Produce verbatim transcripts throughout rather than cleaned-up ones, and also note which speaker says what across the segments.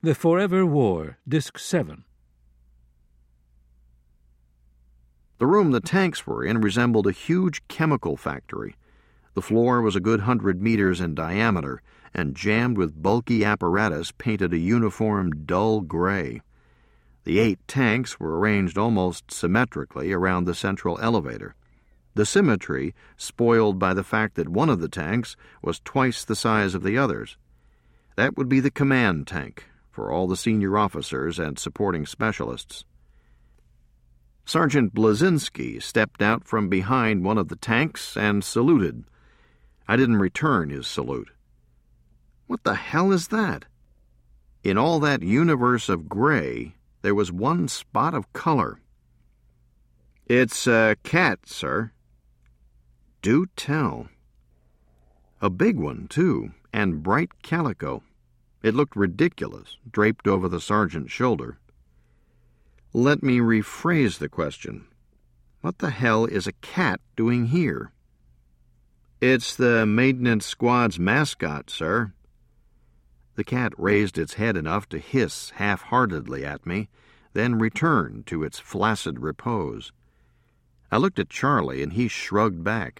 Speaker 1: The Forever War, Disc seven.
Speaker 2: The room the tanks were in resembled a huge chemical factory. The floor was a good hundred meters in diameter and jammed with bulky apparatus painted a uniform dull gray. The eight tanks were arranged almost symmetrically around the central elevator. The symmetry spoiled by the fact that one of the tanks was twice the size of the others. That would be the command tank for all the senior officers and supporting specialists. Sergeant Blazinski stepped out from behind one of the tanks and saluted. I didn't return his salute. What the hell is that? In all that universe of gray, there was one spot of color. It's a cat, sir. Do tell. A big one, too, and bright calico. It looked ridiculous, draped over the sergeant's shoulder. Let me rephrase the question. What the hell is a cat doing here? It's the maintenance squad's mascot, sir. The cat raised its head enough to hiss half-heartedly at me, then returned to its flaccid repose. I looked at Charlie, and he shrugged back.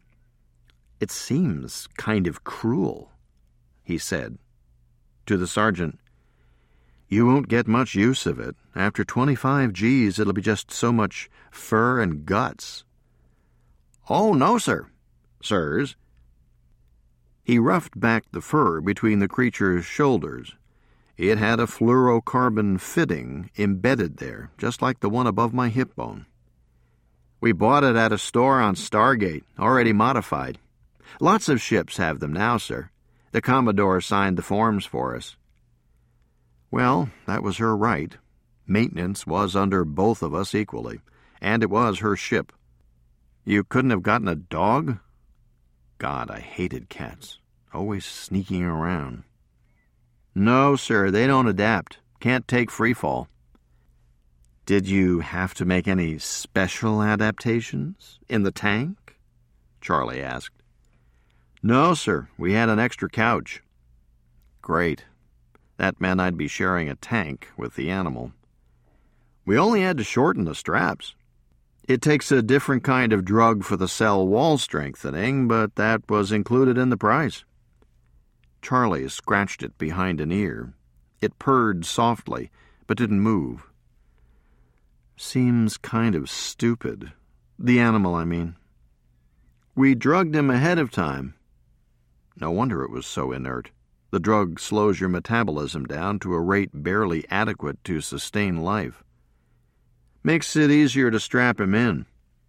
Speaker 2: It seems kind of cruel, he said. To the sergeant, you won't get much use of it. After twenty-five G's, it'll be just so much fur and guts. Oh, no, sir. Sirs. He roughed back the fur between the creature's shoulders. It had a fluorocarbon fitting embedded there, just like the one above my hip bone. We bought it at a store on Stargate, already modified. Lots of ships have them now, sir. The Commodore signed the forms for us. Well, that was her right. Maintenance was under both of us equally, and it was her ship. You couldn't have gotten a dog? God, I hated cats. Always sneaking around. No, sir, they don't adapt. Can't take free fall. Did you have to make any special adaptations in the tank? Charlie asked. No, sir, we had an extra couch. Great. That meant I'd be sharing a tank with the animal. We only had to shorten the straps. It takes a different kind of drug for the cell wall strengthening, but that was included in the price. Charlie scratched it behind an ear. It purred softly, but didn't move. Seems kind of stupid. The animal, I mean. We drugged him ahead of time. No wonder it was so inert. The drug slows your metabolism down to a rate barely adequate to sustain life. Makes it easier to strap him in.